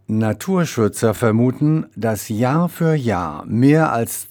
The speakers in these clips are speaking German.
Naturschützer vermuten, dass Jahr für Jahr mehr als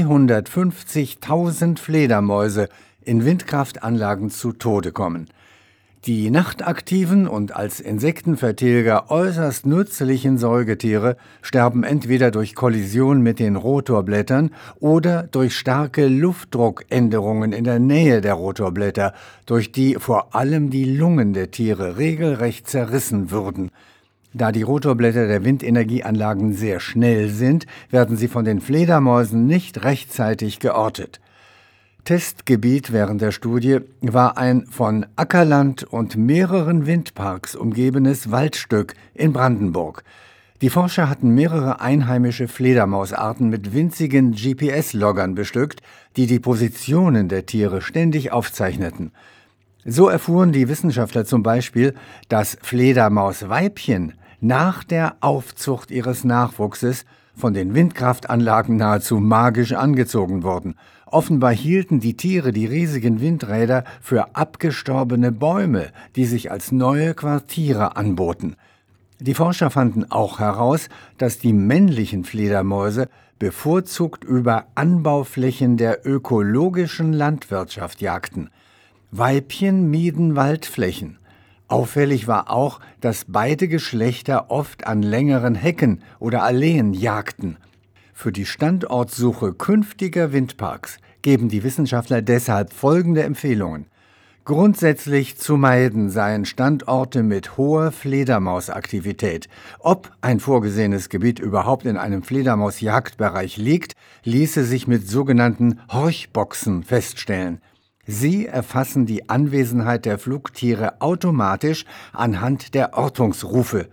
250.000 Fledermäuse in Windkraftanlagen zu Tode kommen. Die nachtaktiven und als Insektenvertilger äußerst nützlichen Säugetiere sterben entweder durch Kollision mit den Rotorblättern oder durch starke Luftdruckänderungen in der Nähe der Rotorblätter, durch die vor allem die Lungen der Tiere regelrecht zerrissen würden. Da die Rotorblätter der Windenergieanlagen sehr schnell sind, werden sie von den Fledermäusen nicht rechtzeitig geortet. Testgebiet während der Studie war ein von Ackerland und mehreren Windparks umgebenes Waldstück in Brandenburg. Die Forscher hatten mehrere einheimische Fledermausarten mit winzigen GPS-Loggern bestückt, die die Positionen der Tiere ständig aufzeichneten. So erfuhren die Wissenschaftler zum Beispiel, dass Fledermausweibchen nach der Aufzucht ihres Nachwuchses von den Windkraftanlagen nahezu magisch angezogen wurden. Offenbar hielten die Tiere die riesigen Windräder für abgestorbene Bäume, die sich als neue Quartiere anboten. Die Forscher fanden auch heraus, dass die männlichen Fledermäuse bevorzugt über Anbauflächen der ökologischen Landwirtschaft jagten. Weibchen mieden Waldflächen. Auffällig war auch, dass beide Geschlechter oft an längeren Hecken oder Alleen jagten. Für die Standortsuche künftiger Windparks geben die Wissenschaftler deshalb folgende Empfehlungen. Grundsätzlich zu meiden seien Standorte mit hoher Fledermausaktivität. Ob ein vorgesehenes Gebiet überhaupt in einem Fledermausjagdbereich liegt, ließe sich mit sogenannten Horchboxen feststellen. Sie erfassen die Anwesenheit der Flugtiere automatisch anhand der Ortungsrufe.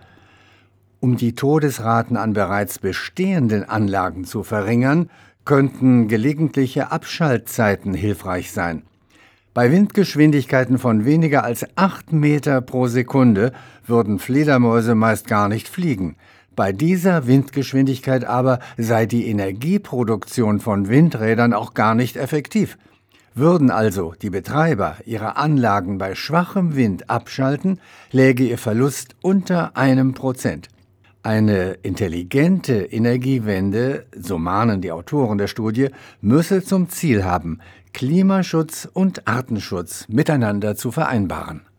Um die Todesraten an bereits bestehenden Anlagen zu verringern, könnten gelegentliche Abschaltzeiten hilfreich sein. Bei Windgeschwindigkeiten von weniger als 8 Meter pro Sekunde würden Fledermäuse meist gar nicht fliegen. Bei dieser Windgeschwindigkeit aber sei die Energieproduktion von Windrädern auch gar nicht effektiv. Würden also die Betreiber ihrer Anlagen bei schwachem Wind abschalten, läge ihr Verlust unter 1%. Eine intelligente Energiewende, so mahnen die Autoren der Studie, müsse zum Ziel haben, Klimaschutz und Artenschutz miteinander zu vereinbaren.